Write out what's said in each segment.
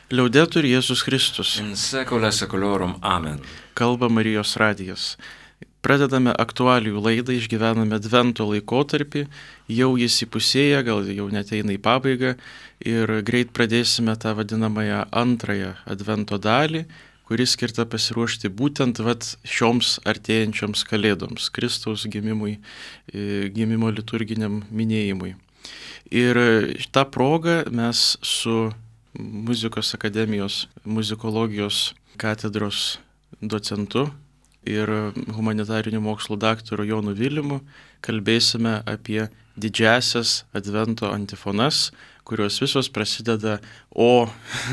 Liaudetur Jėzus Kristus. In secula seculorum. Amen. Kalba Marijos radijas. Pradedame aktualijų laidą, išgyvename Advento laikotarpį, jau jis įpusėja, gal jau net eina į pabaigą ir greit pradėsime tą vadinamąją antrąją Advento dalį, kuri skirta pasiruošti būtent šioms artėjančioms kalėdoms, Kristaus gimimui, gimimo liturginiam minėjimui. Ir tą progą mes su Muzikos akademijos muzikologijos katedros docentu ir humanitarinių mokslų daktaru Jonu Vilimu kalbėsime apie didžiasias Advento antifonas, kurios visos prasideda O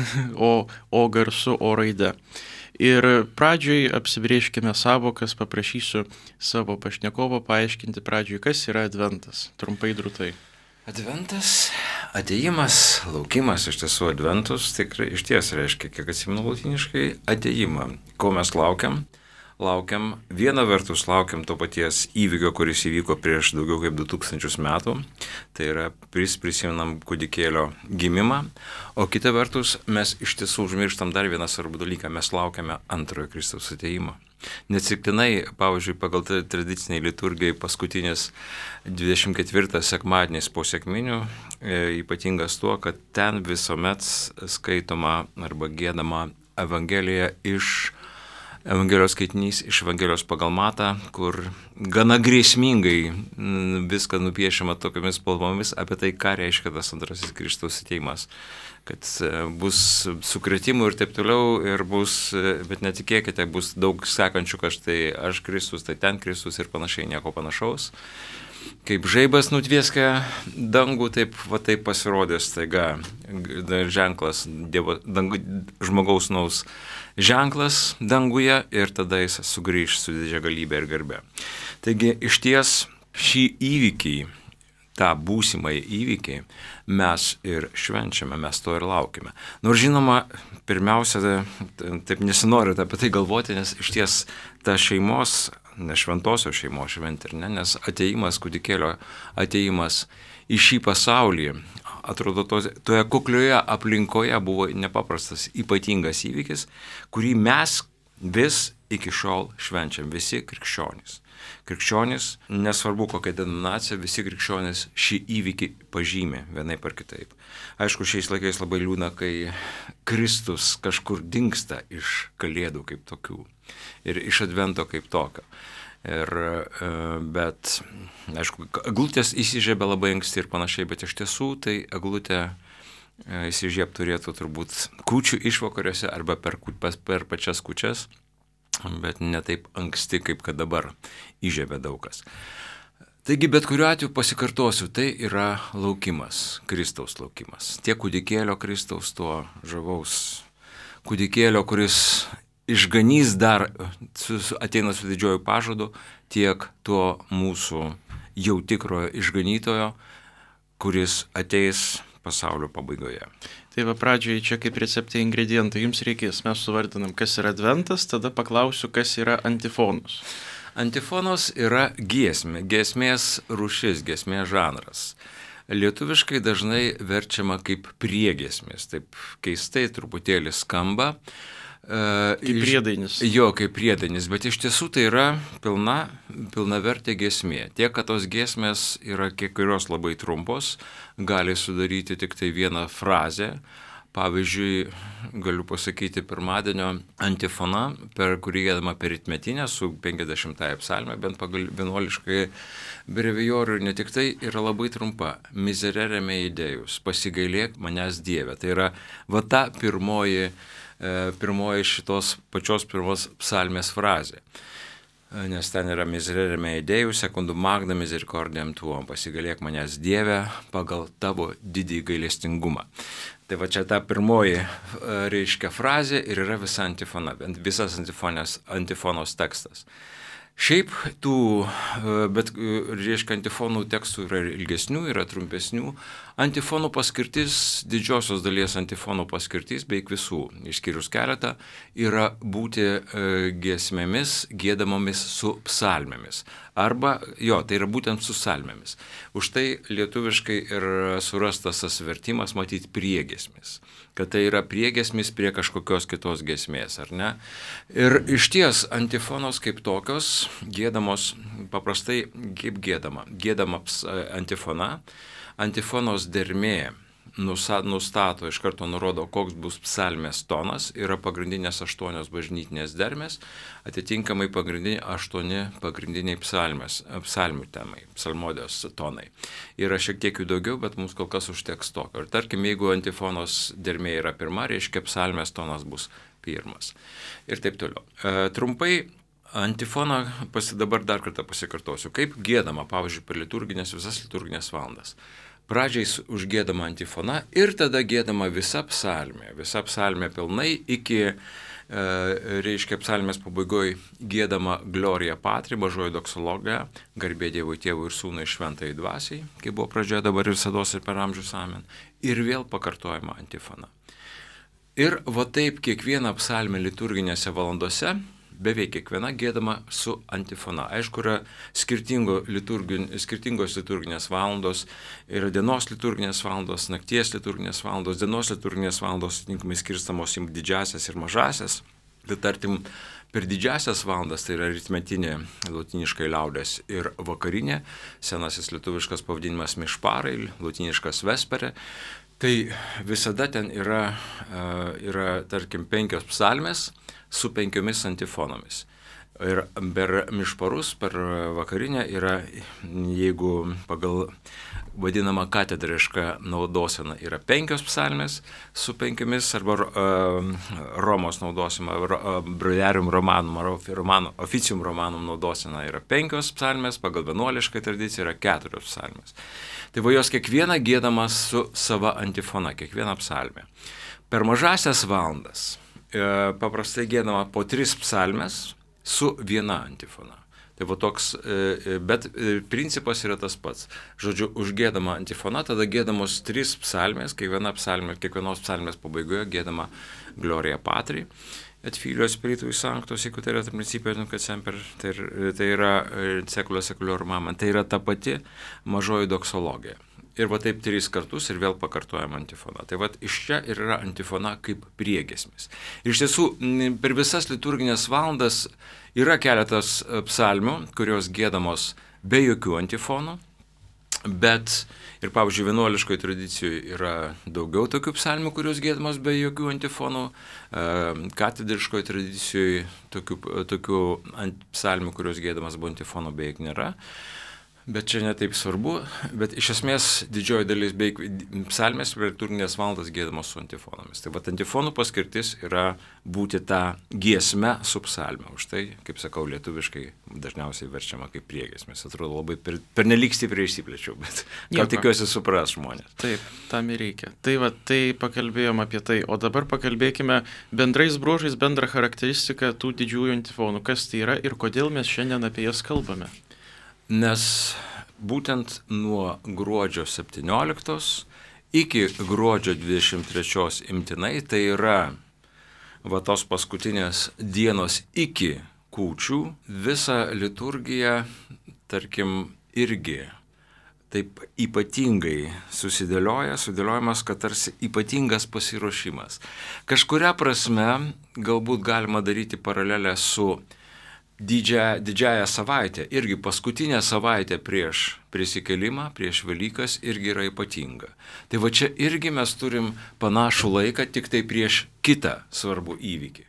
garsu, O raide. Ir pradžioj apsibrėžkime savokas, paprašysiu savo pašnekovo paaiškinti pradžioj, kas yra Adventas, trumpai drūtai. Adventas, atėjimas, laukimas, iš tiesų adventus tikrai iš ties reiškia, kiek atsimenu lotyniškai, atėjimą. Ko mes laukiam? Laukiam, viena vertus laukiam to paties įvykio, kuris įvyko prieš daugiau kaip 2000 metų, tai yra prisimenam kūdikėlio gimimą, o kita vertus mes iš tiesų užmirštam dar vieną svarbų dalyką, mes laukiame antrojo Kristaus atėjimo. Neatsitiktinai, pavyzdžiui, pagal tradiciniai liturgijai paskutinis 24 sekmadienis po sekminių ypatingas tuo, kad ten visuomet skaitoma arba giedama Evangelija Evangelijos skaitinys iš Evangelijos pagal Matą, kur gana grėsmingai viską nupiešiama tokiamis spalvomis apie tai, ką reiškia tas antrasis Kristaus atėjimas. Kad bus sukrėtimų ir taip toliau, ir bus, bet netikėkite, bus daug sakančių, kad štai aš Kristus, tai ten Kristus ir panašiai, nieko panašaus. Kaip žaibas nutvieskia dangų, taip pasirodė staiga ženklas, žmogaus naus ženklas danguje ir tada jis sugrįž su didžia galybė ir garbe. Taigi iš ties šį įvykį, tą būsimąjį įvykį mes ir švenčiame, mes to ir laukime. Nors žinoma, pirmiausia, taip nesinori apie tai galvoti, nes iš ties ta šeimos, ne šventosios šeimos šventė, nes atėjimas, kūdikėlio atėjimas į šį pasaulį, atrodo, toje kuklioje aplinkoje buvo nepaprastas ypatingas įvykis, kurį mes vis iki šiol švenčiam, visi krikščionys. Krikščionys, nesvarbu kokia denominacija, visi krikščionys šį įvykį pažymė vienaip ar kitaip. Aišku, šiais laikais labai liūdna, kai Kristus kažkur dingsta iš kalėdų kaip tokių ir iš advento kaip tokio. Bet, aišku, eglutės įsižiebė labai anksti ir panašiai, bet iš tiesų tai eglutė įsižieb turėtų turbūt kūčių išvakarėse arba per pačias kūčias, bet ne taip anksti, kaip kad dabar įžiebė daug kas. Taigi, bet kuriuo atveju pasikartosiu, tai yra laukimas, Kristaus laukimas. Tiek kūdikėlio Kristaus, tuo žavaus kūdikėlio, kuris išganys dar, ateina su didžioju pažadu, tiek tuo mūsų jau tikrojo išganytojo, kuris ateis pasaulio pabaigoje. Tai pradžioje čia kaip receptai ingredientai jums reikės. Mes suvardinam, kas yra adventas, tada paklausiu, kas yra antifonos. Antifonos yra giesmė, giesmės rūšis, giesmės žanras. Lietuviškai dažnai verčiama kaip priegiesmės, taip keistai truputėlį skamba. Kaip priedainis. Jo, kaip priedainis, bet iš tiesų tai yra pilnavertė giesmė. Tiek, kad tos giesmės yra kiek kurios labai trumpos, gali sudaryti tik tai vieną frazę. Pavyzdžiui, galiu pasakyti pirmadienio antifona, per kurį giedama peritmetinė su 50-ąja psalme, bent pagal vienuoliškai brevijorių, ne tik tai yra labai trumpa. Miserere mei Deus, pasigailėk manęs Dieve. Tai yra ta pirmoji šitos pačios pirmos psalmės frazė. Nes ten yra miserere mei Deus, secundum magna misericordiam tuom, pasigailėk manęs Dieve pagal tavo didį gailestingumą. Tai čia ta pirmoji reiškia frazė ir yra visa antifona, visas antifonos tekstas. Šiaip reiškia antifonų tekstų yra ilgesnių, yra trumpesnių. Antifonų paskirtis, didžiosios dalies antifonų paskirtis, beveik visų, išskyrus keletą, yra būti giesmėmis giedamomis su psalmėmis. Arba, tai yra būtent su psalmėmis. Už tai lietuviškai ir surastas tas vertimas matyti priegiesmis. Kad tai yra priegiesmis prie kažkokios kitos giesmės, ar ne? Ir iš ties antifonos kaip tokios, giedamos paprastai kaip giedama antifona. Antifonos dermė nustato, iš karto nurodo, koks bus psalmės tonas, yra pagrindinės 8 bažnytinės dermės, atitinkamai 8 pagrindiniai psalmių temai, psalmodijos tonai. Yra šiek tiek jų daugiau, bet mums kol kas užteks tokio. Ir tarkim, jeigu antifonos dermė yra pirma, reiškia psalmės tonas bus pirmas. Ir taip toliau. Trumpai, antifoną dabar dar kartą pasikartosiu, kaip giedama, pavyzdžiui, per visas liturginės valandas. Pradžiai užgiedama antifona ir tada giedama visa psalmė pilnai iki, reiškia, psalmės pabaigoje giedama Gloria Patri, mažoji doksologija, garbė Dievui Tėvui ir Sūnui Šventajai Dvasiai, kaip buvo pradžioje, dabar ir visados ir per amžius amen, ir vėl pakartojama antifona. Ir va taip kiekvieną psalmę liturginėse valandose, beveik kiekviena giedama su antifona. Aišku, yra skirtingos liturginės valandos, yra dienos liturginės valandos, nakties liturginės valandos, dienos liturginės valandos, atitinkamai skirstamos į didžiasias ir mažasias. Bet tarkim, per didžiasias valandas, tai yra rytmetinė, lotiniškai liaudės ir vakarinė, senasis lietuviškas pavadinimas mišparai, lotiniškas vespere. Tai visada ten yra tarkim, 5 psalmės su 5 antifonomis. Ir per mišparus, per vakarinę yra, jeigu pagal vadinamą katedrišką naudoseną, yra 5 psalmės su 5, arba Romos naudosima, Breviarium Romanum, Officium Romanum naudosena yra 5 psalmės, pagal vienuolišką tradiciją yra 4 psalmės. Tai va jos kiekviena giedama su sava antifona, kiekviena psalmė. Per mažasias valandas paprastai giedama po 3 psalmės su viena antifona. Tai va toks, bet principas yra tas pats. Žodžiu, užgiedama antifona, tada giedamos 3 psalmės, kiekvienos psalmės pabaigoje giedama Gloria Patri, et Filio Spiritui Sancto, Sicuterat Principio Nunc et Semper, tai yra Secula Seculorum Amen, tai yra ta pati mažoji doksologija. Ir va taip 3 kartus ir vėl pakartojama antifona. Tai va iš čia ir yra antifona kaip priegiesmis. Ir iš tiesų, per visas liturginės valandas yra keletas psalmių, kurios giedamos be jokių antifonų, bet ir, pavyzdžiui, vienuoliškoje tradicijoje yra daugiau tokių psalmių, kurios giedamos be jokių antifonų, katedriškoje tradicijoje tokių psalmių, kurios giedamos be antifonų beveik nėra. Bet čia netaip svarbu, bet iš esmės didžioji dalis beveik psalmės per liturginės valandas giedamos su antifonomis. Tai vat antifonų paskirtis yra būti tą giesmę su psalme. Už tai, kaip sakau, lietuviškai dažniausiai verčiama kaip priegiesmės. Atrodo labai pernelyg stipriai išsiplėčiau, bet gal tikiuosi supras žmonės. Taip, tam ir reikia. Tai va, tai pakalbėjom apie tai, o dabar pakalbėkime bendrais bruožais, bendrą charakteristiką tų didžiųjų antifonų. Kas tai yra ir kodėl mes šiandien apie jas kalbame? Nes būtent nuo gruodžio 17 iki gruodžio 23 imtinai, tai yra va tos paskutinės dienos iki kūčių, visa liturgija, tarkim, irgi taip ypatingai sudėliojamas, kad tarsi ypatingas pasiruošimas. Kažkuria prasme galbūt galima daryti paralelę su didžiąją savaitę, irgi paskutinę savaitę prieš prisikėlimą, prieš Velykas irgi yra ypatinga. Tai va čia irgi mes turim panašų laiką, tik tai prieš kitą svarbų įvykį.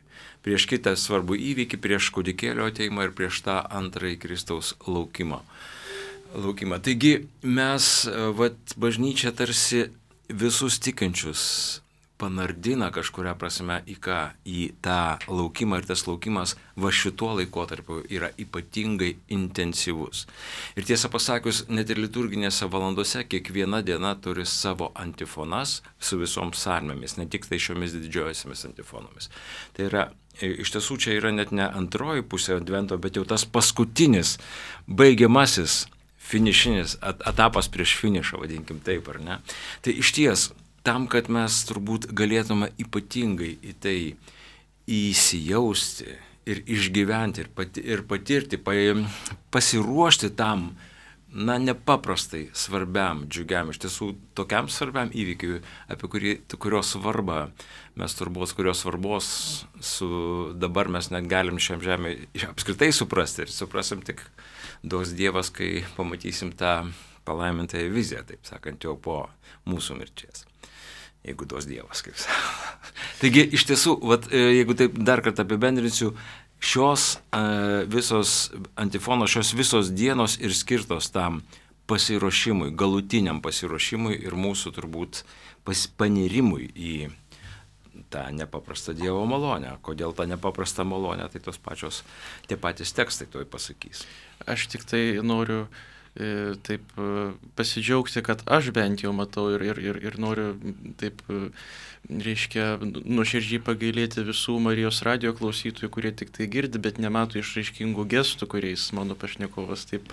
Prieš kūdikėlio ateimą ir prieš tą antrąjį Kristaus laukimą. Taigi mes, bažnyčia tarsi visus tikinčius panardina kažkuria prasme į tą laukimą, ir tas laukimas va šituo laikotarpiu yra ypatingai intensyvus. Ir tiesą pasakius, net ir liturginėse valandose kiekviena diena turi savo antifonas su visom psalmėmis, ne tik tai šiomis didžiosiamis antifonomis. Tai yra, iš tiesų čia yra net ne antroji pusė advento, bet jau tas paskutinis, baigiamasis finišinis etapas prieš finišą, vadinkim taip, ar ne? Tai iš ties, tam, kad mes turbūt galėtume ypatingai į tai įsijausti ir išgyventi ir patirti, pasiruošti tam, nepaprastai svarbiam, džiugiam, iš tiesų tokiam svarbiam įvykiui, apie kurio svarbą mes turbūt, kurios svarbos dabar mes net galim šiam žemė apskritai suprasti ir suprasim tik duos Dievas, kai pamatysim tą palaimintąją viziją, taip sakant, jau po mūsų mirties. Jeigu duos Dievas, kaip sakant. Taigi, iš tiesų, jeigu taip dar kartą apibendrinsiu, šios visos antifonos, šios visos dienos ir skirtos tam pasiruošimui, galutiniam pasiruošimui ir mūsų turbūt panirimui į tą nepaprastą Dievo malonę. Kodėl tą nepaprastą malonę, tai tie patys tekstai toj pasakys. Aš tik tai noriu taip pasidžiaugti, kad aš bent jau matau ir noriu taip, reiškia, nuoširdžiai pagailėti visų Marijos radijo klausytojų, kurie tik tai girdi, bet nemato išraiškingų gestų, kuriais mano pašnekovas taip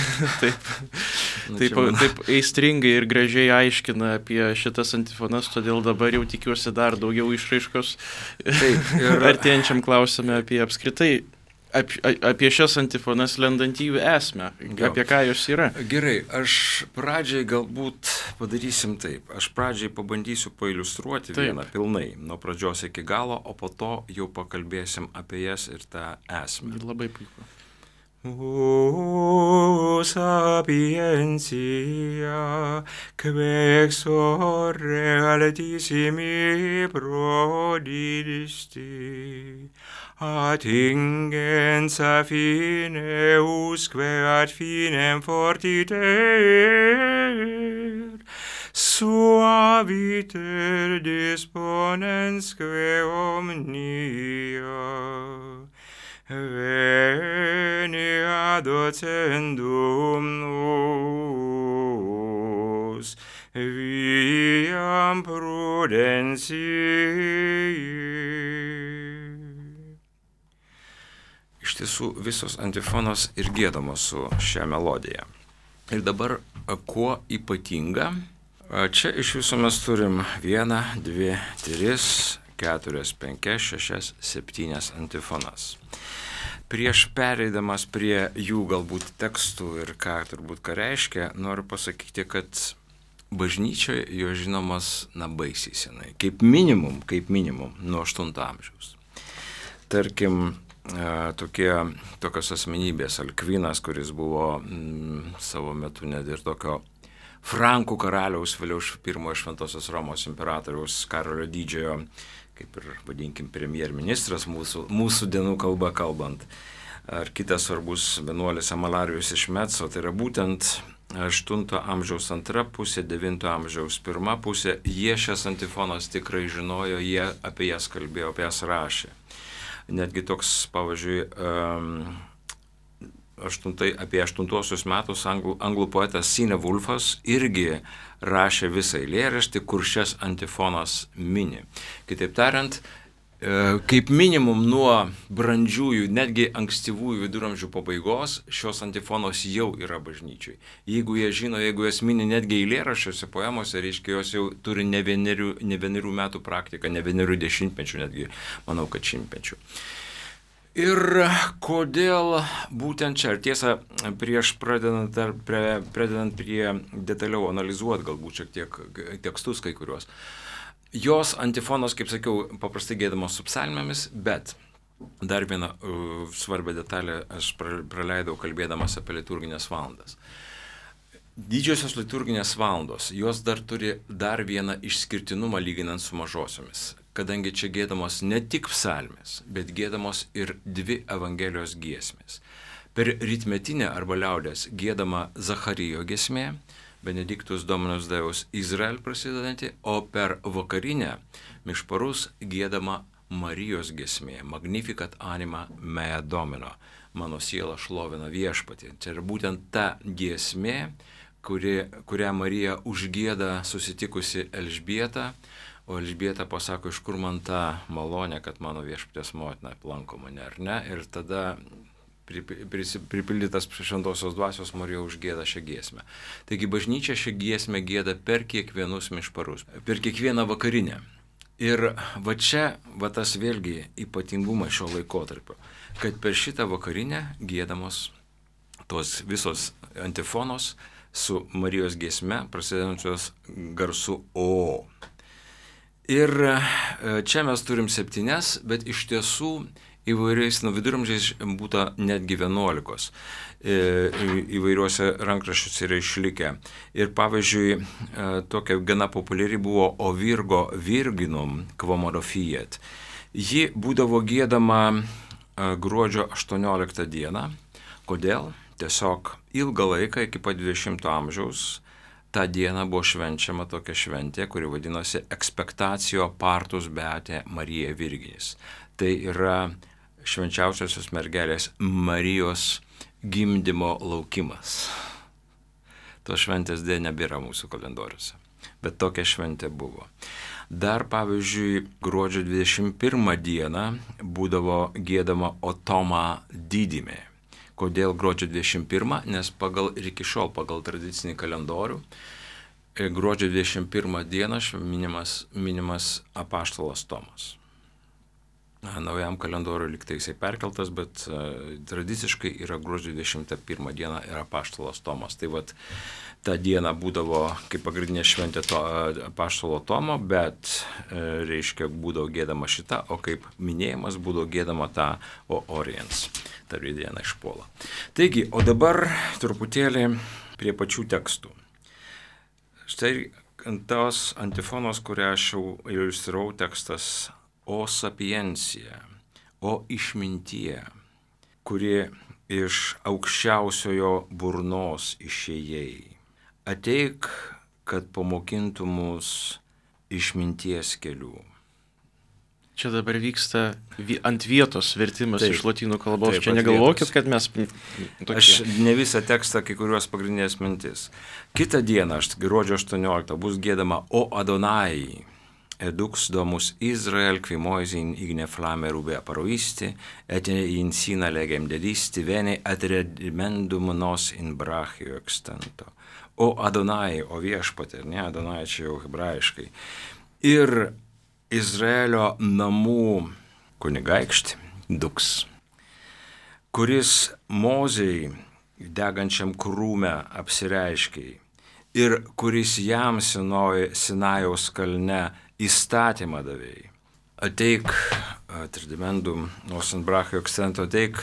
aistringai ir gražiai aiškina apie šitas antifonas, todėl dabar jau tikiuosi dar daugiau išraiškos artėjančiam klausime apie apskritai apie šias antifonas lendant į jų esmę, apie ką jos yra. Gerai, aš pradžiai galbūt padarysim taip. Aš pradžiai pabandysiu pailiustruoti vieną pilnai, nuo pradžios iki galo, o po to jau pakalbėsim apie jas ir tą esmę. Labai puiku. O sapientia, quexore altissimi prodidisti, attingenza fine usque ad finem fortiter, suaviter disponensque omnia, venia docendum nos viam prudentiae. Iš tiesų visos antifonos ir giedamos su šia melodija. Ir dabar kuo ypatinga? Čia iš viso mes turim 1, 2, 3, 4, 5, 6, 7 antifonas. Prieš pereidamas prie jų galbūt tekstų ir ką reiškia, noriu pasakyti, kad bažnyčioje jo žinomas baisiai senai. Kaip minimum nuo 8 amžiaus. Tarkim, tokios asmenybės, Alkvinas, kuris buvo savo metu net ir tokio Frankų karaliaus, vėliau pirmojo Šventosios Romos imperatoriaus Karolio Didžiojo, kaip ir vadinkim premjerministras mūsų dienų kalba kalbant, ar kitas svarbus vienuolis Amalarijus iš Metso, tai yra būtent 8 amžiaus antra pusė, 9 amžiaus pirma pusė, jie šias antifonas tikrai žinojo, jie apie jas kalbėjo, apie jas rašė. Netgi toks, pavyzdžiui, apie 8 metus anglų poetas Sine Wolfas irgi rašė visą eilėraštį, kur šias antifonas mini. Kitaip tariant, kaip minimum nuo brandžiųjų, netgi ankstyvųjų viduramžių pabaigos, šios antifonos jau yra bažnyčiai. Jeigu jie žino, jeigu jas mini netgi eilėraščiuose, poemose, reiškia, jos jau turi ne vienerių metų praktiką, ne vienerių dešimtmečių, netgi, manau, kad šimtmečių. Ir kodėl būtent čia, ar tiesa, prieš pradedant prie detaliau analizuoti galbūt šiek tiek tekstus kai kuriuos, jos antifonos, kaip sakiau, paprastai giedamos su psalmėmis, bet dar vieną svarbią detalę aš praleidau kalbėdamas apie liturginės valandas. Didžiosios liturginės valandos, jos dar turi dar vieną išskirtinumą lyginant su mažosiomis, kadangi čia giedamos ne tik psalmės, bet giedamos ir 2 Evangelijos giesmės. Per rytmetinę arba liaudės giedama Zacharijo giesmė, Benedictus Dominus Deus Izrael prasidedanti, o per vakarinę mišparus giedama Marijos giesmė, Magnificat anima mea Domino, mano siela šlovina viešpatį. Čia yra būtent ta giesmė, kurią Marija užgieda susitikusi Elžbietą, o Elžbieta pasako, iš kur man ta malonė, kad mano viešpatės motina aplanko mane, ar ne? Ir tada pripildytas šventosios dvasios, Marija užgėda šią giesmę. Taigi bažnyčia šią giesmę gėda per kiekvienus mišparus, per kiekvieną vakarinę. Ir va čia, va tas vėlgi ypatingumas šio laikotarpio, kad per šitą vakarinę gėdamos tos visos antifonos su Marijos giesme, prasidedančios garsu O. Ir čia mes turim 7, bet iš tiesų įvairiais viduramžiais būta netgi 11. Įvairiuose rankraščiuose yra išlikę. Ir pavyzdžiui, tokia gana populiari buvo O Virgo Virginum Quomodo Fiat. Ji būdavo giedama gruodžio 18 dieną. Kodėl? Tiesiog ilgą laiką iki pat 20 amžiaus tą dieną buvo švenčiama tokia šventė, kuri vadinosi Expectatio Partus Beate Marija Virginis. Tai yra švenčiausiosios mergelės Marijos gimdymo laukimas. Tos šventės dėja nebėra mūsų kalendoriuose, bet tokia šventė buvo. Dar pavyzdžiui, gruodžio 21 dieną būdavo giedama Otoma didymė. Kodėl gruodžio 21? Nes ir iki šiol pagal tradicinį kalendorių gruodžio 21 dieną minimas apaštalas Tomas. Naujam kalendoriui liktai jisai perkeltas, bet tradiciškai yra gruodžio 21 diena ir apaštalas Tomas. Tai vat ta diena būdavo kaip pagrindinė šventė to apaštalo Tomo, bet reiškia būdavo gėdama šita, o kaip minėjimas būdavo gėdama ta O Oriens. Ta diena išpuola. Taigi, o dabar truputėlį prie pačių tekstų. Štai tos antifonos, kurią aš jau iliustravau, tekstas O sapiencija, O išmintie, kuri iš aukščiausiojo burnos išėjai. Ateik, kad pamokintų mus išminties kelių. Čia dabar vyksta ant vietos vertimas iš lotynų kalbos. Taip, čia negalvokit, kad mes tokie. Aš ne visą tekstą, kai kuriuos pagrindinės mintis. Kitą dieną, gruodžio 18, bus giedama O Adonai, edux domus Israel, qui moisin igne flame rube paroisti, et in sina legem dedisti, vene adredimendum nos in brachio extento. O Adonai, o viešpatė, ne Adonai čia jau hebrajiškai. Ir Izraelio namų kunigaikštį, Duks, kuris Mozei degančiam krūme apsireiškiai ir kuris jam Sinajaus kalne įstatymą davėjai. Ateik, tridimendum, nos in brachio extento, ateik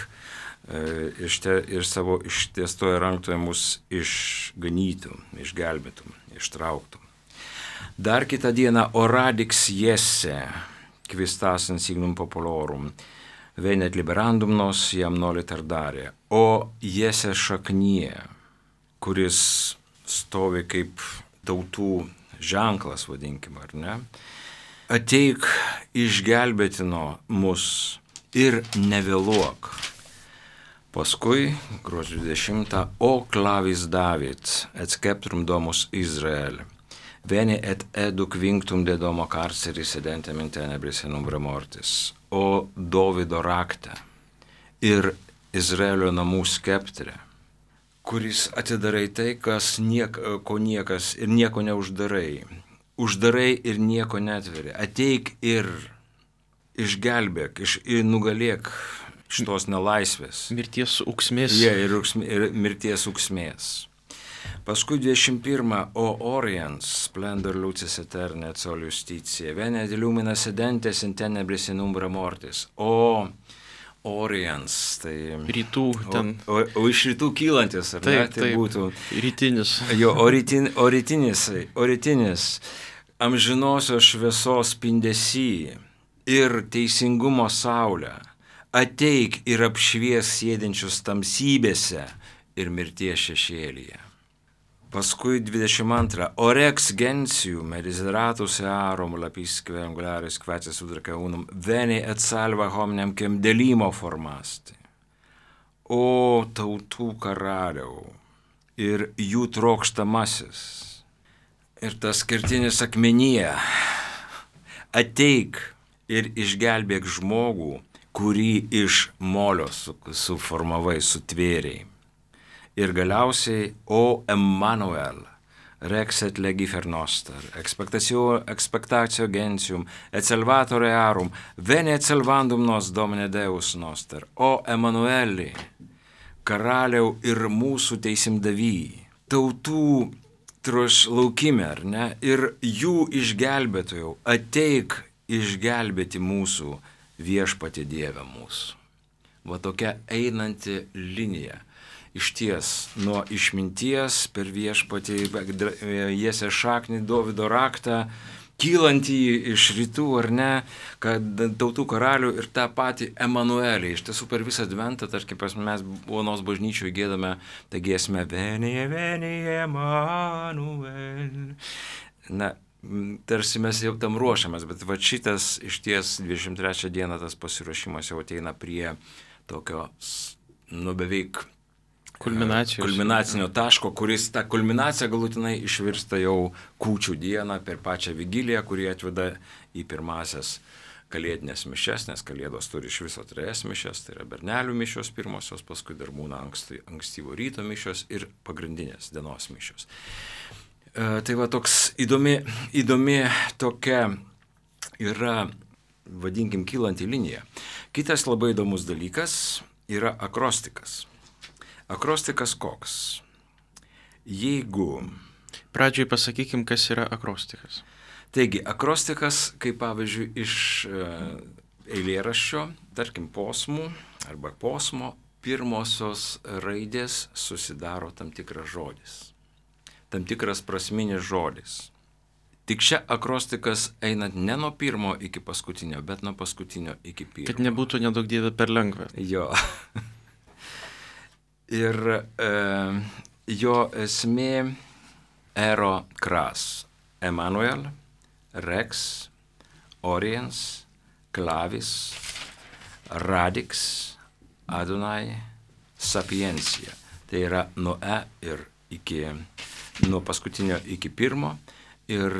ir savo ištiestoje rankoje mus išganytum, išgelbėtum, ištrauktum. Dar kitą dieną Oradix Jesse, quistas insignum populorum, venet liberandum nos jam noli tardarė. O Jesse šaknie, kuris stovi kaip tautų ženklas, vadinkime, ar ne? Ateik išgelbėtino mus ir nevėluok. Paskui, gruodžio 20, O clavis David, et sceptrum domus Israel. Veni et educ vinctum de domo carceris sedentem in tenebris in umbra mortis. O Dovido rakte ir Izraelio namų skeptre, kuris atidarai tai, ko niekas ir nieko neuždarai. Uždarai ir nieko netveri. Ateik ir išgelbėk, ir nugalėk šitos nelaisvės. Mirties uksmės. Ir mirties uksmės. Paskui 21. O Oriens, splendor lucis eterne et sol justitia, venet illumina sedentes in tenebris in umbra mortis. O Oriens, tai rytų ten. O iš rytų kylantis, ar ne? Tai būtų rytinis. Jo, oritinis, amžinosios šviesos spindesy ir teisingumo saulė. Ateik ir apšvies sėdinčius tamsybėse ir mirties šešėlyje. Paskui 22. Orex gentium et desideratus earum lapisque angularis quacis udraque unum veni et salva hominem quem delimo formasti. O tautų karaliau ir jų trokštamasis. Ir tas kertinis akmenyje. Ateik ir išgelbėk žmogų, kurį iš molio suformavai, sutvėrėjai. Ir galiausiai, o Emmanuel, rex et legifer noster, expectatio gentium, et salvatore arum, vene et salvandum nos Domine Deus noster, o Emmanueli, karaliau ir mūsų teisimdavy, tautų laukime, ar ne, ir jų išgelbėtojau, ateik išgelbėti mūsų viešpatie Dieve mūsų. Va tokia einanti linija. Išties, nuo išminties per viešpatį Jesės šaknį, Dovydo raktą, kylantį iš rytų, ar ne, kad tautų karalių ir tą patį Emanuelį. Iš tiesų per visą adventą, tarkim, mes Bonos bažnyčioje giedame tą giesmę Venije, Venije, Emanuel. Na, tarsi mes jau tam ruošiamės, bet va šitas išties 23 dieną tas pasiruošimas jau ateina prie tokio, beveik kulminacinio taško, kuris tą kulminaciją galutinai išvirsta jau kūčių dieną per pačią vigiliją, kuri atveda į pirmasias kalėdinės mišias, nes kalėdos turi iš viso 3 mišias, tai yra bernelių mišios pirmosios, paskui dar būna ankstyvo ryto mišios ir pagrindinės dienos mišios. Tai va toks įdomi tokia yra, vadinkim, kylanti linija. Kitas labai įdomus dalykas yra akrostikas. Akrostikas koks? Jeigu... Pradžiai pasakykim, kas yra akrostikas. Taigi, akrostikas, kaip pavyzdžiui, iš eilėraščio, tarkim, posmų arba posmo, pirmosios raidės susidaro tam tikras žodis. Tam tikras prasminis žodis. Tik čia akrostikas einant ne nuo pirmo iki paskutinio, bet nuo paskutinio iki pirmo. Kad nebūtų nedaug dievė per lengva. Jo. Ir jo esmė ero kras, Emmanuel, rex, oriens, clavis, radix, Adonai, sapiencija. Tai yra nuo ir nuo paskutinio iki pirmo. Ir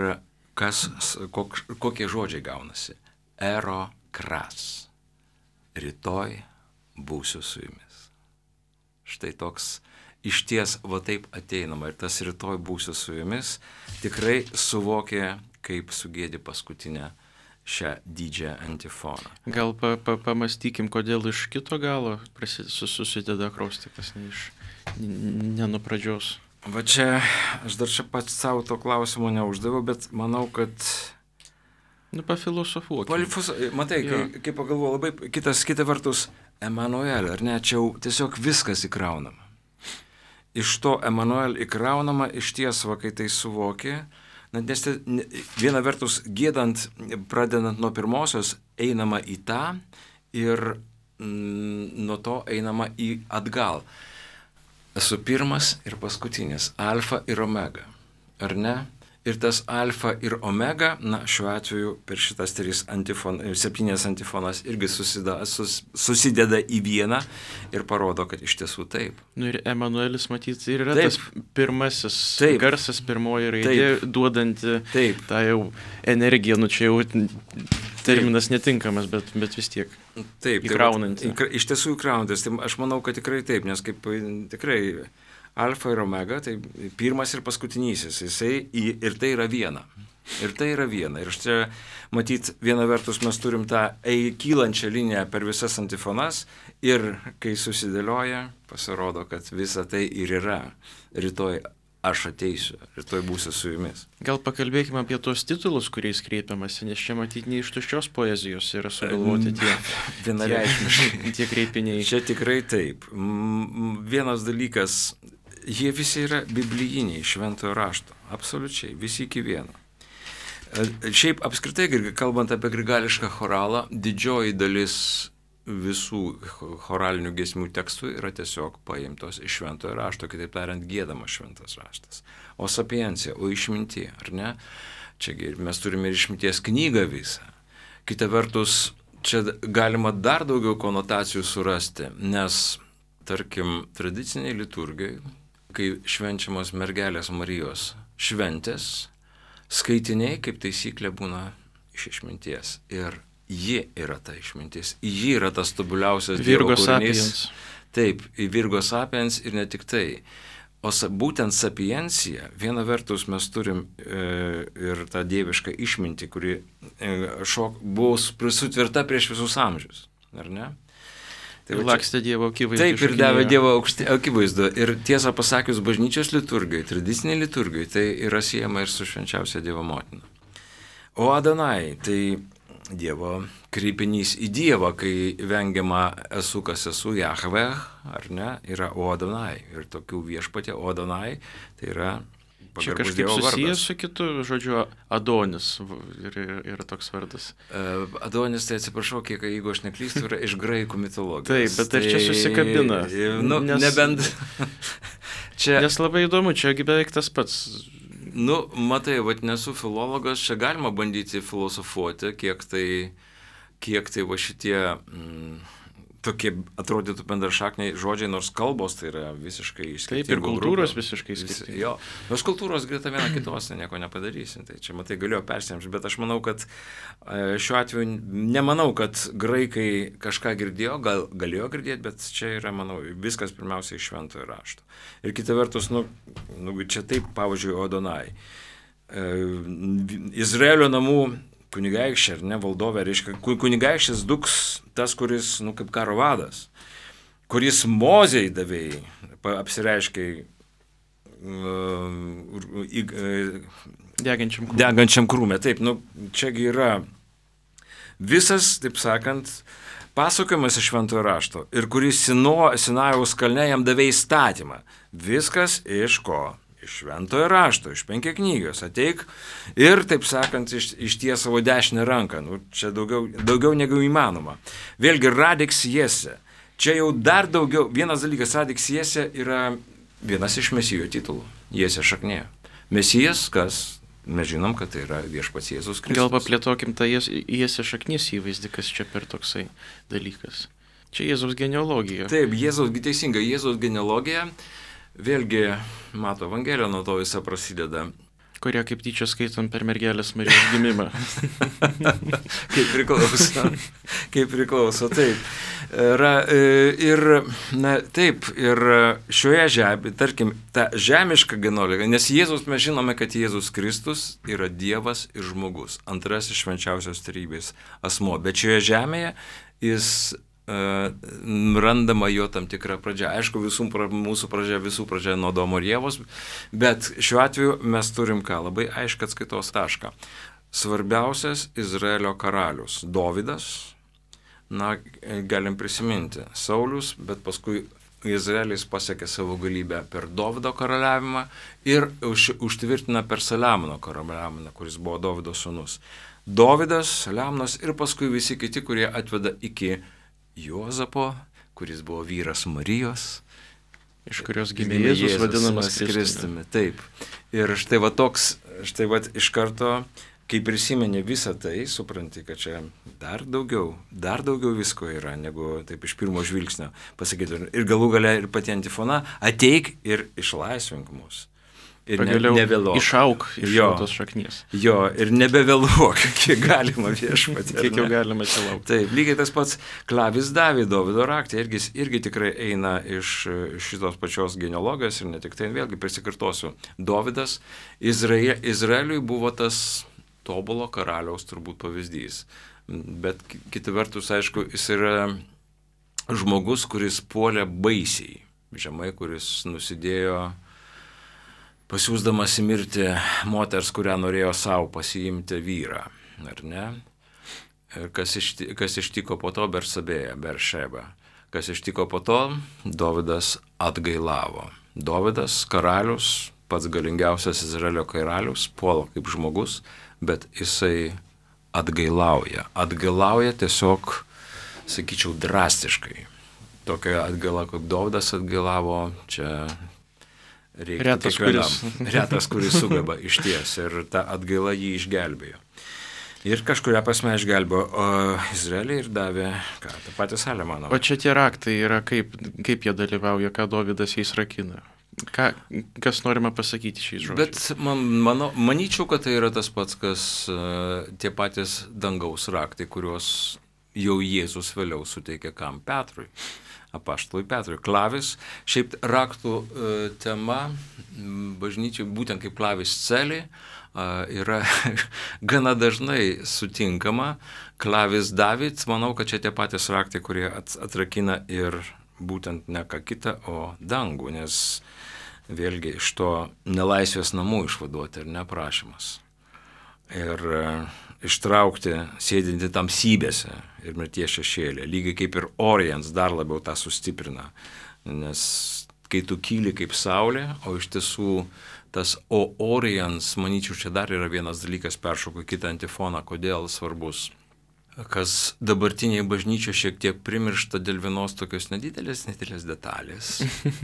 kokie žodžiai gaunasi? Ero kras. Rytoj būsiu su jumis. Štai toks išties va taip ateinama. Ir tas rytoj būsiu su jumis tikrai suvokė, kaip sugėdi paskutinę šią didžią antifoną. Gal pamastykim, kodėl iš kito galo susideda akrostikas, ne nuo pradžios. Va čia, aš dar čia pats savo to klausimo neuždaviau, bet manau, kad... Pafilosofuokim. Matai, kai pagalvoju, labai kita vertus, Emanuel, ar ne, čia jau tiesiog viskas įkraunama. Iš to Emanuel įkraunama iš ties, va, kai tai suvokė, nes viena vertus giedant, pradedant nuo pirmosios, einama į tą ir nuo to einama į atgal. Esu pirmas ir paskutinis, alfa ir omega, ar ne? Ir tas alfa ir omega, na, šiuo atveju per šitas 7 antifonas irgi susideda į vieną ir parodo, kad iš tiesų taip. Ir Emanuelis, matyt, ir yra taip. Tas pirmasis garsas, pirmoji raidė, duodanti tą jau energiją, čia jau terminas netinkamas, bet vis tiek įkraunanti. Iš tiesų įkraunantis, tai aš manau, kad tikrai taip, nes kaip tikrai... Alfa ir omega, tai pirmas ir paskutinysis, ir tai yra viena. Ir tai yra viena. Ir čia, matyt, viena vertus mes turim tą kylančią liniją per visas antifonas ir kai susidėlioja, pasirodo, kad visa tai ir yra. Rytoj aš ateisiu, rytoj būsiu su jumis. Gal pakalbėkime apie tuos titulus, kuriais kreipiamasi, nes čia matyti ne iš tuščios poezijos yra sugalvoti tie kreipiniai. Čia tikrai taip. Vienas dalykas, jie visi yra biblijiniai, šventojo rašto. Absoliučiai, visi iki vieno. Šiaip apskritai, kalbant apie grigališką choralą, didžioji dalis visų choralinių giesmių tekstų yra tiesiog paimtos iš šventojo rašto, kitaip tariant, giedamas šventas raštas. O sapiencija, o išmintie, ar ne? Čiagi mes turime ir išminties knygą visą. Kita vertus, čia galima dar daugiau konotacijų surasti, nes, tarkim, tradiciniai liturgijai, kai švenčiamos mergelės Marijos šventės, skaitiniai, kaip taisyklė, būna iš išminties. Ir ji yra ta išmintis, ji yra tas tobuliausias Virgo Dievo kūrinys. sapiens. Taip, į Virgo sapiens ir ne tik tai. O būtent sapiencija, viena vertus mes turim ir tą dievišką išmintį, kuri buvo sutvirta prieš visus amžius, ar ne? Tai lakstė Dievo akivaizdu. Taip, ir davė Dievo akivaizdu. Ir tiesą pasakius, bažnyčios liturgai, tradiciniai liturgai, tai yra siejama ir su švenčiausia Dievo motina. O Adonai, tai Dievo kreipinys į Dievą, kai vengiama esu, kas esu, Jahveh, ar ne, yra O Adonai. Ir tokių viešpatė O Adonai, tai yra čia pagarbus kažkaip Dievo susijęs vardas. su kitu žodžiu Adonis yra toks vardas. Adonis, tai atsiprašau, jeigu aš neklystu, yra iš graikų mitologijos. Taip, bet ar čia susikabina? Nu, nebent. Čia... Nes labai įdomu, čia beveik tas pats. Nu, matai, nesu filologas, čia galima bandyti filosofuoti, kiek tai va šitie tokie atrodytų bendrašakniai žodžiai, nors kalbos tai yra visiškai skirtingų. Taip, ir kultūros visiškai skirtingos. Jo, nors kultūros greta viena kitos, nieko nepadarysim. Tai čia, matai, galėjo persiemti, bet aš manau, kad šiuo atveju nemanau, kad graikai kažką girdėjo, galėjo girdėti, bet čia yra, manau, viskas pirmiausia iš šventojo rašto. Ir kita vertus, čia taip, pavyzdžiui, Adonai. Izraelio namų kunigaikščiai, ar ne, valdovė, reiškia, kunigaikštis duks tas, kuris, kaip karo vadas, kuris Mozei davėjai, apsireiškiai degančiam krūme. Taip, čiagi yra visas, taip sakant, pasakojimas iš šventojo rašto ir kuris Sinajaus kalne jam davė įstatymą. Viskas iš ko? Iš šventojo rašto, iš penkiaknygės, ateik ir, taip sakant, išties savo dešinę ranką. Čia daugiau negu įmanoma. Vėlgi, radix jese. Čia jau dar daugiau, vienas dalykas, radix jese yra vienas iš mesijo titulų. Jese šaknė. Mesijas, kas? Mes žinom, kad tai yra viešpats Jėzus Kristus. Gal paplėtokim tą jese šaknės įvaizdį, kas čia per toksai dalykas. Čia Jėzaus genealogija. Taip, teisinga, Jėzaus genealogija. Vėlgi, mato, Evangelija nuo to visą prasideda. Kurią kaip tyčia skaitom per mergelės Marijos gimimą. Kaip priklauso, taip. Ir šioje žemėje, tarkim, ta žemiška genealogija, nes Jėzus, mes žinome, kad Jėzus Kristus yra Dievas ir žmogus, antrasis švenčiausios trejybės asmuo, bet šioje žemėje jis randama jo tam tikra pradžia. Aišku, mūsų pradžia nuo Adomo ir Ievos, bet šiuo atveju mes turim labai aišką atskaitos tašką. Svarbiausias Izraelio karalius Dovydas, galim prisiminti Saulius, bet paskui Izraelis pasiekė savo galybę per Dovydo karaliavimą ir užtvirtina per Saliamono karaliavimą, kuris buvo Dovydo sūnus. Dovydas, Saliamonas ir paskui visi kiti, kurie atveda iki Juozapo, kuris buvo vyras Marijos, iš kurios gimė Jėzus, vadinamas Kristumi. Taip. Ir štai iš karto, kai prisimeni visą tai, supranti, kad čia dar daugiau visko yra, negu taip iš pirmo žvilgsnio pasakyti. Ir galų gale ir pati antifona, ateik ir išlaisvink mus. Ir pagaliau išauk iš tos šaknies. Jo, ir nebevėluok, kiek galima viešpatį. Kiek jau galima čia laukti. Taip, lygiai tas pats Klavis davė Dovydo raktą, irgi tikrai eina iš šitos pačios genealogijos ir ne tik tai, vėlgi prisikartosiu, Dovydas Izraeliui buvo tas tobulo karaliaus turbūt pavyzdys. Bet kita vertus, aišku, jis yra žmogus, kuris puolė baisiai, žemai, kuris nusidėjo pasiūsdamas į mirtį moters, kurią norėjo savo pasiimti vyrą, ar ne? Kas ištiko po to Beršeba. Kas ištiko po to, Dovydas atgailavo. Dovydas, karalius, pats galingiausias Izraelio karalius, puola kaip žmogus, bet jisai atgailauja. Atgailauja tiesiog, sakyčiau, drastiškai. Tokia atgaila, kaip Dovydas atgailavo, čia retas, kuris sugeba išties ir ta atgaila jį išgelbėjo. Ir kažkuria prasme išgelbėjo Izraelį ir davė, tą patį Saliamoną. O čia tie raktai yra, kaip jie dalyvauja, ką Dovydas jais rakina. Kas norima pasakyti šiais žodžiais? Bet manyčiau, kad tai yra tas pats, kas tie patys dangaus raktai, kuriuos jau Jėzus vėliau suteikė kam? Petrui. Apaštalui Petrui. Klavis, šiaip raktų tema bažnyčiai, būtent kaip klavis celė, yra gana dažnai sutinkama. Klavis David, manau, kad čia tie patys raktai, kurie atrakina ir būtent ne ką kitą, o dangų, nes vėlgi iš to nelaisvės namų išvaduoti ir neprašymas. Ir ištraukti sėdinti tamsybėse ir mirties šešėlė. Lygiai kaip ir Oriens dar labiau tą sustiprina. Nes kai tu kyli kaip saulė, o iš tiesų tas Oriens, manyčiau, čia dar yra vienas dalykas, peršoku kitą antifoną, kodėl svarbus. Kas dabartiniai bažnyčio šiek tiek primiršta dėl vienos tokios nedidelės detalės.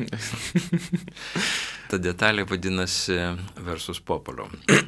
Ta detalė vadinasi versus populio.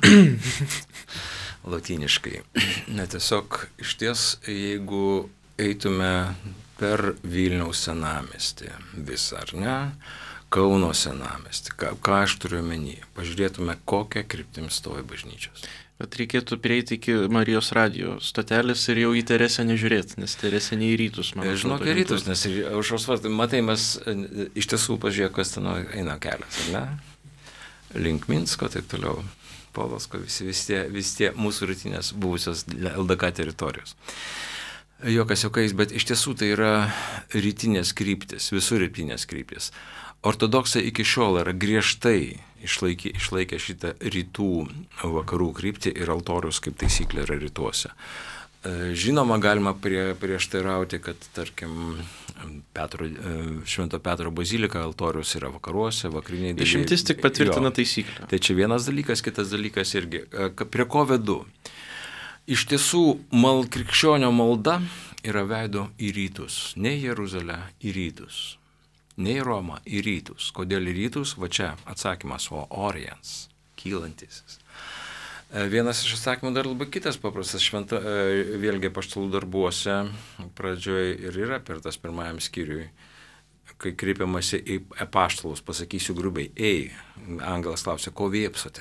Lotyniškai. Tiesiog iš ties, jeigu eitume per Vilniaus senamiestį visą, ar ne, Kauno senamiestį, ką aš turiu omeny, pažiūrėtume, kokią kryptim stovi bažnyčios. Bet reikėtų prieiti iki Marijos radijo stotelės ir jau į Teresę nežiūrėti, nes Teresė ne į rytus, man atrodo. Žinok, į rytus, nes aušros vartai, matai, mes iš tiesų pažiūrėk, kas ten eina kelias, ar ne? Link Minsko, taip toliau. Polocko, vis tie mūsų rytinės buvusios LDK teritorijos. Jokas jokais, bet iš tiesų tai yra rytinės kryptis, visur rytinės kryptis. Ortodoksai iki šiol yra griežtai išlaikę šitą rytų vakarų kryptį ir altorius kaip taisyklė yra rytuose. Žinoma, galima prieštarauti, kad, tarkim, Švento Petro bazilika altorius yra vakaruose, vakariniai dalykai. Išimtis tik patvirtina taisyklę. Tai čia vienas dalykas, kitas dalykas irgi. Prie ko vedu? Iš tiesų, krikščionio malda yra veido į rytus. Ne į Jeruzalę, į rytus. Ne į Romą, į rytus. Kodėl į rytus? Va čia atsakymas, Oriens, kylantisis. Vienas iš atsakymų dar labai kitas paprastas, vėlgi apaštalų darbuose pradžioje ir yra per tas pirmajam skyriui, kai kreipiamasi į apaštalus, pasakysiu grubiai, angelas klausia, ko vėpsote?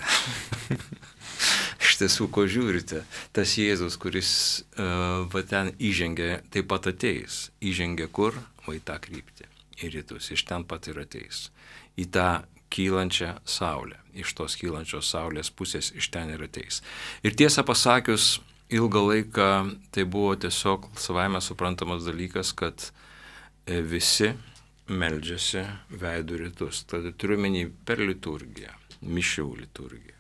Iš tiesų, ko žiūrite? Tas Jėzus, kuris ten įžengė, taip pat ateis. Įžengė kur? Va į tą kryptį, į rytus, iš ten pat ir ateis. Į tą kylančią saulę. Iš tos kylančios saulės pusės iš ten ir ateis. Ir tiesą pasakius, ilgą laiką tai buvo tiesiog savaime suprantamas dalykas, kad visi meldžiasi veidų rytus. Tada turiu menį per liturgiją, mišių liturgiją.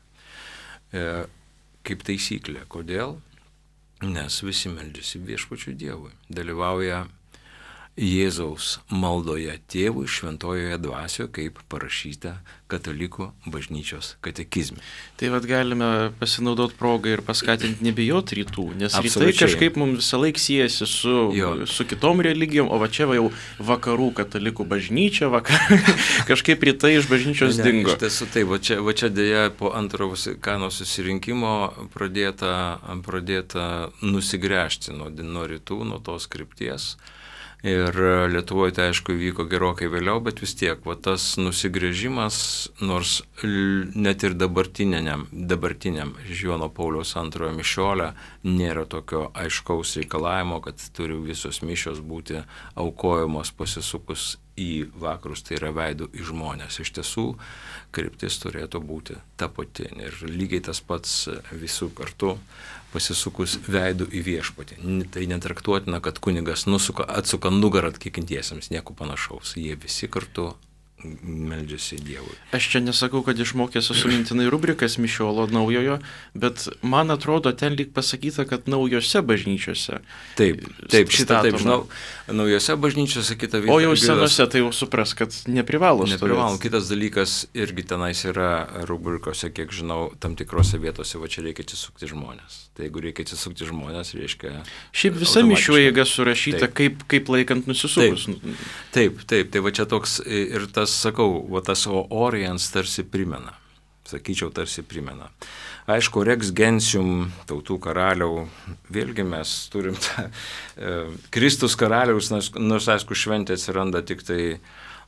Kaip taisyklė. Kodėl? Nes visi meldžiasi viešpačiui Dievui. Dalyvauja Jėzaus maldoje tėvui šventojoje dvasioje, kaip parašyta katalikų bažnyčios katekizme. Tai vad galime pasinaudoti progą ir paskatinti nebijoti rytų, nes rytai kažkaip mums visą laiką siejasi su kitom religijom, o va čia va jau vakarų katalikų bažnyčia, kažkaip rytai iš bažnyčios dingo. Iš tiesų tai, va čia dėja po antrojo Vatikano susirinkimo pradėta nusigręžti nuo rytų, nuo tos krypties. Ir Lietuvoje tai aišku vyko gerokai vėliau, bet vis tiek, va tas nusigręžimas, nors net ir dabartiniam Jono Pauliaus antrojo mišiole nėra tokio aiškaus reikalavimo, kad turi visos mišios būti aukojamos pasisukus į vakarus, tai yra veidų į žmonės. Iš tiesų, kryptis turėtų būti ta pati. Ir lygiai tas pats visų kartu pasisukus veidų į viešpatį. Tai netraktuotina, kad kunigas atsuka nugarą tikintiesiems, nieko panašaus. Jie visi kartu meldžiasi Dievui. Aš čia nesakau, kad išmokęs esu mintinai rubrikas mišiolo naujojo, bet man atrodo, ten lyg pasakyta, kad naujose bažnyčiose. Taip, šitą taip žinau. Naujose bažnyčiose kita vieta. O jau senose tai jau supras, kad neprivalo. Kitas dalykas irgi tenais yra rubrikose, kiek žinau, tam tikrose vietose, va čia reikia atsisukti žmonės. Tai jeigu reikia atsisukti žmonės, reiškia... Šiaip visa mišių eiga surašyta, kaip laikant nusisukus. Taip, tai va čia toks ir tas, sakau, va tas Oriens tarsi primena. Sakyčiau, tarsi primena. Aišku, Rex Gentium, tautų karaliau, vėlgi mes turim tą Kristus karaliaus, nors aišku, šventė atsiranda tik tai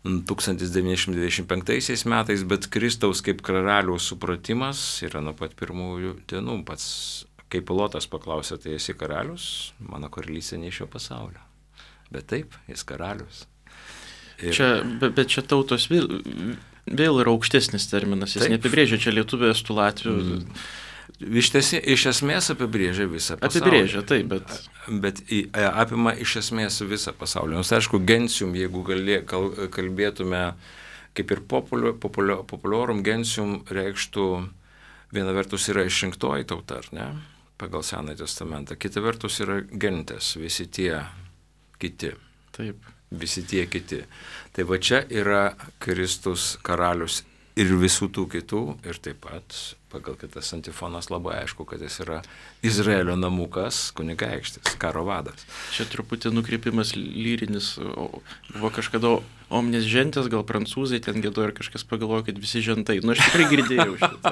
1925 metais, bet Kristaus kaip karaliaus supratimas yra nuo pat pirmųjų dienų. Pats, kai Pilotas paklausė, tai esi karalius, mano karalystė ne iš šio pasaulio. Bet taip, jis karalius. Bet čia tautos vėl yra aukštesnis terminas, jis neapibrėžia čia lietuvių, estų, latvių. Iš esmės apibrėžia visą pasaulį. Apibrėžia, taip, bet apima iš esmės visą pasaulį. Nors, aišku, gentium, jeigu kalbėtume kaip ir populiarum, gentium reikštų, viena vertus yra išrinktoji tauta, ar ne, pagal Senąjį testamentą, kita vertus yra gentes, visi tie kiti. Taip. Visi tie kiti. Tai va čia yra Kristus karalius ir visų tų kitų, ir taip pat pagal kitas antifonas labai aišku, kad jis yra Izraelio namukas, kunigaikštis, karo vadas. Čia truputį nukrypimas lyrinis, buvo kažkada omnes gentes, gal prancūzai ten giedojo ir kažkas pagalvojo, kad visi žentai. Nu, aš tikrai girdėjau šitą.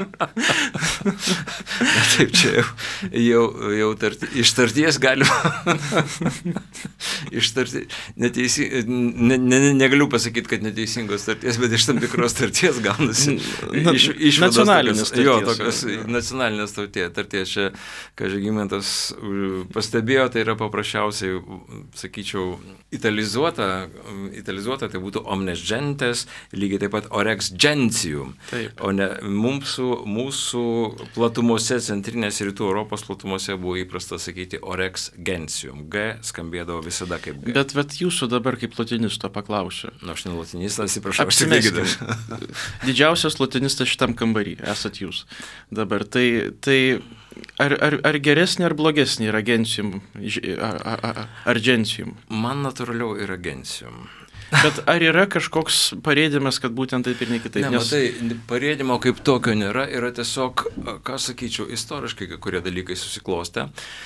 Taip, čia jau iš tarties galima. Negaliu pasakyti, kad neteisingos tarties, bet iš tam tikros tarties gaunasi. Nacionalinės tarties. Jo, tokios nacionalinės tarties. Čia, ką Žygimantas pastebėjo, tai yra paprasčiausiai, sakyčiau, italizuota, tai būtų omnes gentes, lygiai taip pat orex gentium. Taip. O ne mūsų platumose, centrinės rytų Europos platumose buvo įprasta sakyti orex gentium. G skambėdavo visada kaip G. Bet jūsų dabar kaip lotinisto paklausiu. Aš ne lotinistas, atsiprašau, aš tik lygiai. Didžiausias lotinistas šitam kambarį esat jūs. Dabar tai ar geresnė ar blogesnė yra gentium ar gentium? Man natūraliau yra gentium. Bet ar yra kažkoks parėdimas, kad būtent taip ir ne kitaip? Ne, matai, parėdimo kaip tokio nėra, yra tiesiog, ką sakyčiau, istoriškai kai kurie dalykai susiklostę.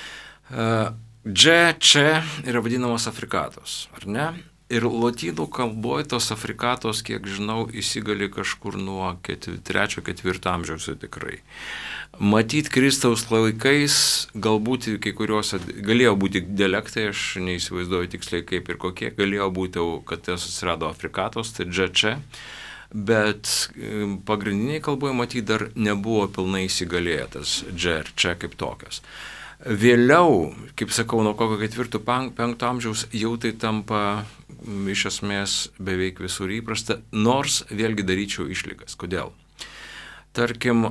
Čia yra vadinamos afrikatos, ar ne? Ir lotynų kalboje tos afrikatos, kiek žinau, įsigali kažkur nuo 3-4 amžiaus tikrai. Matyt, Kristaus laikais galbūt kai kuriuose galėjo būti dialektai, aš neįsivaizduoju tiksliai kaip ir kokie, galėjo būti, kad jas atsirado afrikatos, tai čia, bet pagrindiniai kalboje matyt dar nebuvo pilnai įsigalėtas čia kaip tokios. Vėliau, kaip sakau, nuo kokio 4-5 amžiaus jau tai tampa iš esmės beveik visur įprasta, nors vėlgi daryčiau išlygas. Kodėl? Tarkim,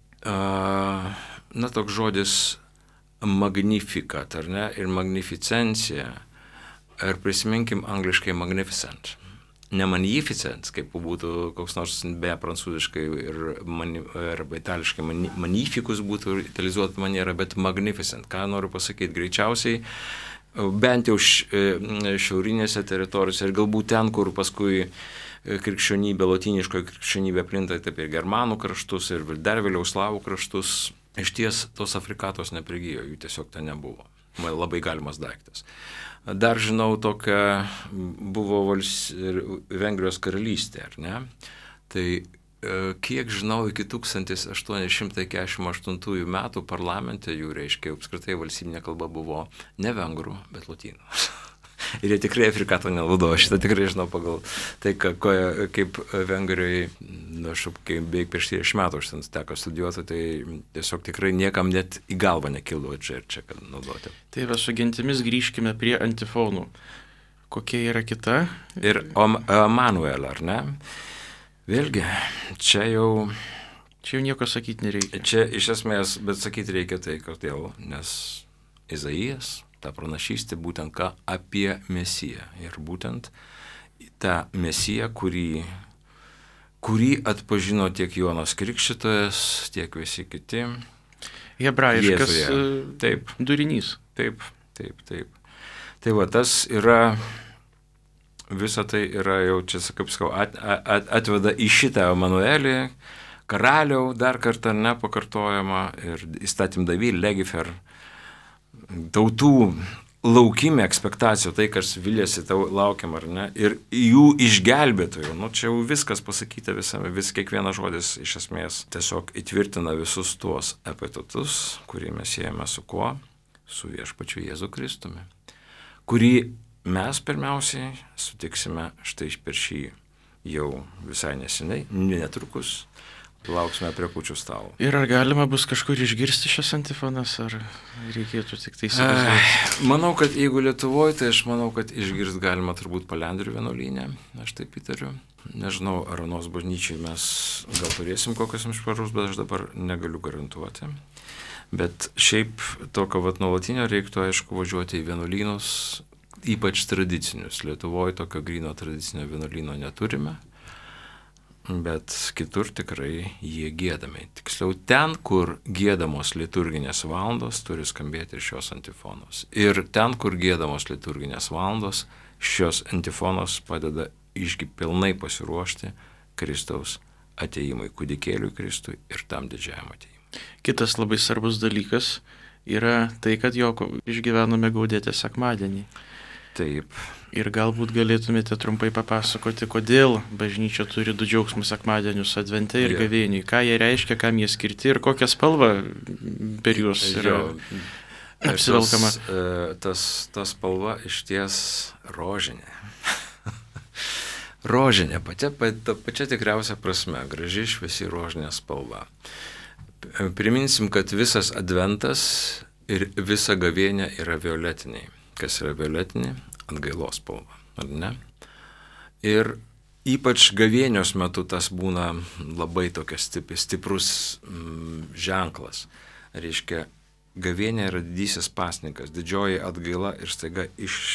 toks žodis magnificat, ar ne, ir magnificencija, ir prisiminkim angliškai magnificent. Ne magnificent, kaip būtų koks nors be prancūziškai ir itališkai magnificus būtų italizuota maniera, bet magnificent. Ką noriu pasakyti, greičiausiai, bent jau šiaurinėse teritorijose ir galbūt ten, kur paskui krikščionybė, lotyniškoji krikščionybė plinta taip ir germanų kraštus ir dar vėliau slavų kraštus, iš ties tos afrikatos neprigijo, jų tiesiog ten nebuvo. Labai galimas daiktas. Dar žinau, tokia buvo Vengrijos karalystė, ar ne? Tai kiek žinau, iki 1848 metų parlamente jų, reiškia, apskritai valstybinė kalba buvo ne vengrų, bet lotynų. Ir jie tikrai afrikato nenaudojo, šitą tikrai žinau pagal tai, kaip Vengrijoje, aš beveik prieš 30 metų aš ten teko studijuoti, tai tiesiog tikrai niekam net į galvą nekildo čia kad naudoti. Tai va, su gentimis grįžkime prie antifonų. Kokia yra kita? Ir Manuel, ar ne? Vėlgi, čia jau nieko sakyti nereikia. Čia iš esmės, bet sakyti reikia tai, kodėl, nes Izaijas ta pranašystė būtent ką apie Mesiją. Ir būtent tą Mesiją, kurį atpažino tiek Jonas Krikštytojas, tiek visi kiti. Hebrajiškas taip, durinys. Taip. Tai va, tas yra, visa tai yra jau čia, kaip sakau, atveda į šitą Emanuelį, karaliau, dar kartą nepakartojama ir įstatym davy, legifer, tautų laukime, ekspektacijų, tai, kas vilėsi, tau laukiam, ar ne, ir jų išgelbėtojų. Čia jau viskas pasakyta visame, kiekvienas žodis iš esmės tiesiog įtvirtina visus tuos epitetus, kurį mes siejame su kuo? Su viešpačiu Jėzu Kristumi, kurį mes pirmiausiai sutiksime štai per šį jau visai neseniai, netrukus. Lauksime prie kūčių stalo. Ir ar galima bus kažkur išgirsti šias antifonas, ar reikėtų tik tai įsivaizduoti? Manau, kad jeigu Lietuvoje, tai aš manau, kad išgirst galima turbūt Palendrių vienuolyne, aš taip įtariu. Nežinau, ar anos bažnyčiai mes gal turėsim kokius švarus, bet aš dabar negaliu garantuoti. Bet šiaip tokio nuolatinio reiktų, aišku, važiuoti į vienuolynus, ypač tradicinius. Lietuvoje tokio gryno tradicinio vienuolyno neturime. Bet kitur tikrai jie giedami. Tiksliau, ten, kur giedamos liturginės valandos, turi skambėti ir šios antifonos. Ir ten, kur giedamos liturginės valandos, šios antifonos padeda pilnai pasiruošti Kristaus ateimui, kūdikėliui Kristui ir tam didžiajam ateimui. Kitas labai svarbus dalykas yra tai, kad jo išgyvenome gaudėtės sekmadienį. Taip. Ir galbūt galėtumėte trumpai papasakoti, kodėl bažnyčia turi du džiaugsmų sekmadienius advente ir gavėniui, ką jie reiškia, kam jie skirti ir kokią spalvą per juos yra apsivelkama. Ta spalva išties rožinė. Rožinė, pačia tikriausia prasme, graži šviesi rožinė spalva. Priminsim, kad visas adventas ir visa gavėnė yra violetiniai. Kas yra violetinė? Atgailos spalva, ar ne? Ir ypač gavėnios metu tas būna labai tokias stiprus ženklas. Reiškia, gavėnė yra didysis pasninkas, didžioji atgaila ir staiga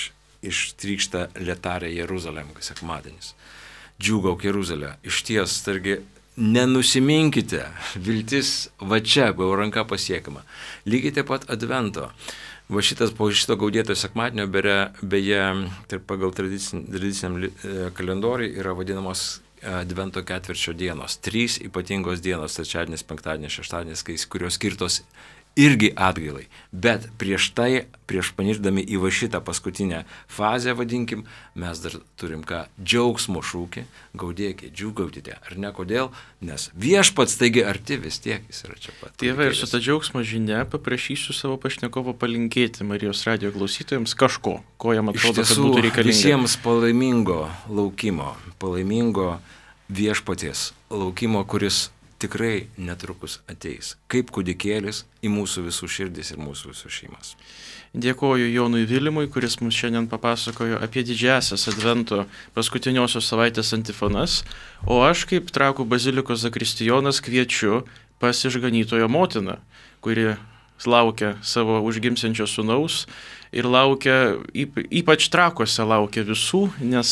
ištrykšta letarė Jeruzalėm, sekmadienis. Džiūgauk Jeruzalė, išties, targi, nenusiminkite, viltis va čia, buvo ranka pasiekama. Lygiai taip pat advento. Va po šito gaudėto sekmadienio, beje, tai pagal tradiciniam kalendoriui yra vadinamos advento ketvirčio dienos. 3 ypatingos dienos, trečiadienis, penktadienis, šeštadienis, kurios skirtos irgi atgailai. Bet prieš panirdami į va šitą paskutinę fazę, vadinkim, mes dar turim džiaugsmo šūkį, gaudėkite, džiūgaukite. Ar ne kodėl? Nes viešpats taigi arti vis tiek jis yra čia pat. Tėvai, ir su ta džiaugsmo žinia paprašysiu savo pašnekovo palinkėti Marijos radijo klausytojams kažko, ko jam atrodo, kad būtų reikalinga. Visiems palaimingo laukimo, palaimingo viešpaties laukimo, kuris tikrai netrukus ateis, kaip kūdikėlis į mūsų visų širdis ir mūsų visų šeimas. Dėkoju Jonui Vilimui, kuris mums šiandien papasakojo apie didžiasias advento paskutiniosios savaitės antifonas, o aš kaip Trakų bazilikos zakristijonas kviečiu pas išganytojo motiną, kuri laukia savo užgimsiančio sūnaus ir laukia, ypač Trakuose laukia visų, nes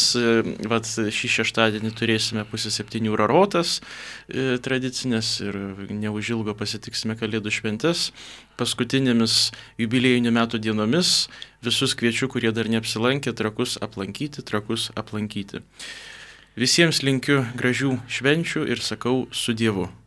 šį šeštadienį turėsime 6:30 rarotas tradicinės ir neužilgo pasitiksime Kalėdų šventes. Paskutinėmis jubiliejinių metų dienomis visus kviečiu, kurie dar neapsilankė, Trakus aplankyti. Visiems linkiu gražių švenčių ir sakau su Dievu.